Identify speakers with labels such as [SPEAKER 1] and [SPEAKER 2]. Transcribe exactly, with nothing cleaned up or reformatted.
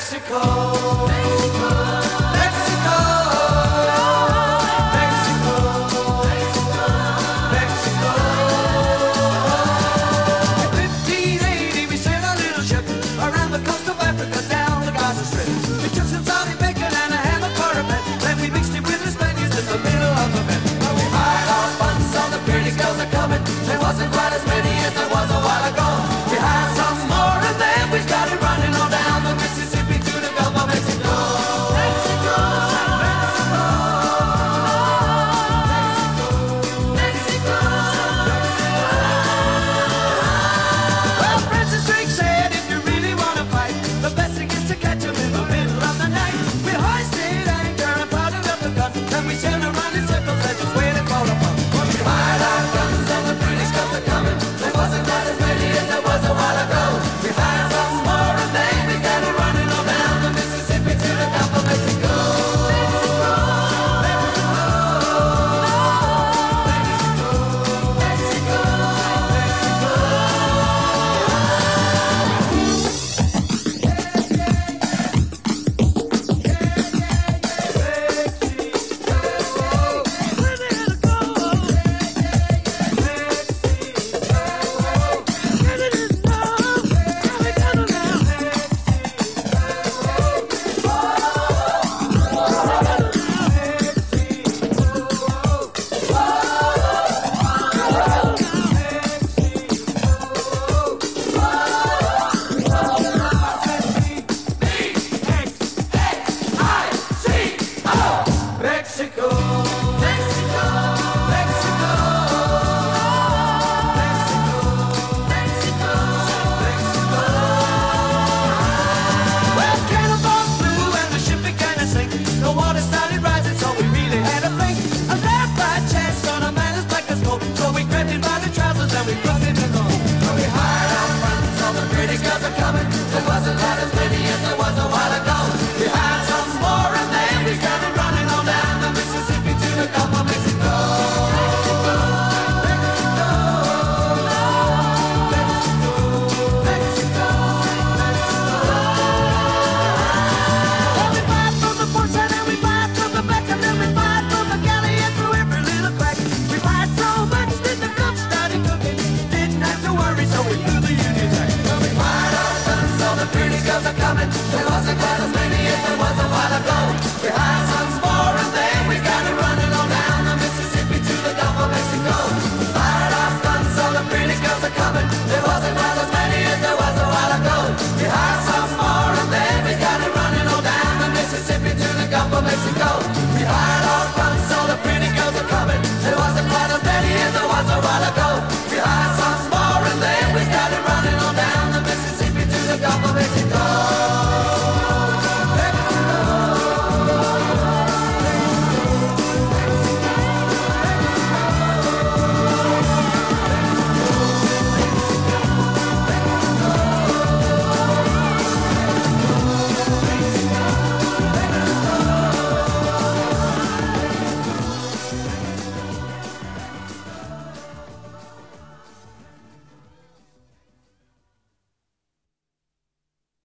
[SPEAKER 1] Mexico, Mexico, Mexico, Mexico, Mexico, Mexico. In fifteen eighty, we sailed a little ship around the coast of Africa, down the Gaza Strip. We took some Saudi bacon and a ham and cornbread, then we mixed it with the Spaniards in the middle of the bed. We hired our funds, all the pretty girls are coming. There wasn't quite as many as there was a while ago. We hired some more and then we started running on down the Mississippi to the Gulf of Mexico. Mexico, Mexico, Mexico, Mexico. Well, Francis Drake said if you really want to fight, the best thing is to catch 'em in the middle of the night. We hoisted anchor and powdered up the gun, then we sailed around in circles and just waited for the fun. We fired our guns and the British guns are coming. There wasn't quite as many as there was a while ago. We hired some more and then we got it running on down the Mississippi to the Gulf of Mexico. Mexico, Mexico, Mexico, Mexico, Mexico, Mexico, Mexico, Mexico, Mexico. Well, cannonballs flew and the ship began to sink. The water started rising, so we really had to think. A left by chance on a man as black as smoke. So we grabbed him by the trousers and we plucked him in the hole. Well, we hired our friends, all the pretty girls are coming. There wasn't quite as many as there was a while ago. We hired some more and then we started running on down the Mississippi to the Gulf of Mexico. Mexico, Mexico, Mexico, Mexico, Mexico. Well, we fired from the port side and we fired from the back and then we fired from the galley and through every little crack. We fired so much that the cook started cooking. Didn't have to worry, so we blew the Union Jack. Well, we fired our guns, all the pretty girls are coming. There wasn't quite as many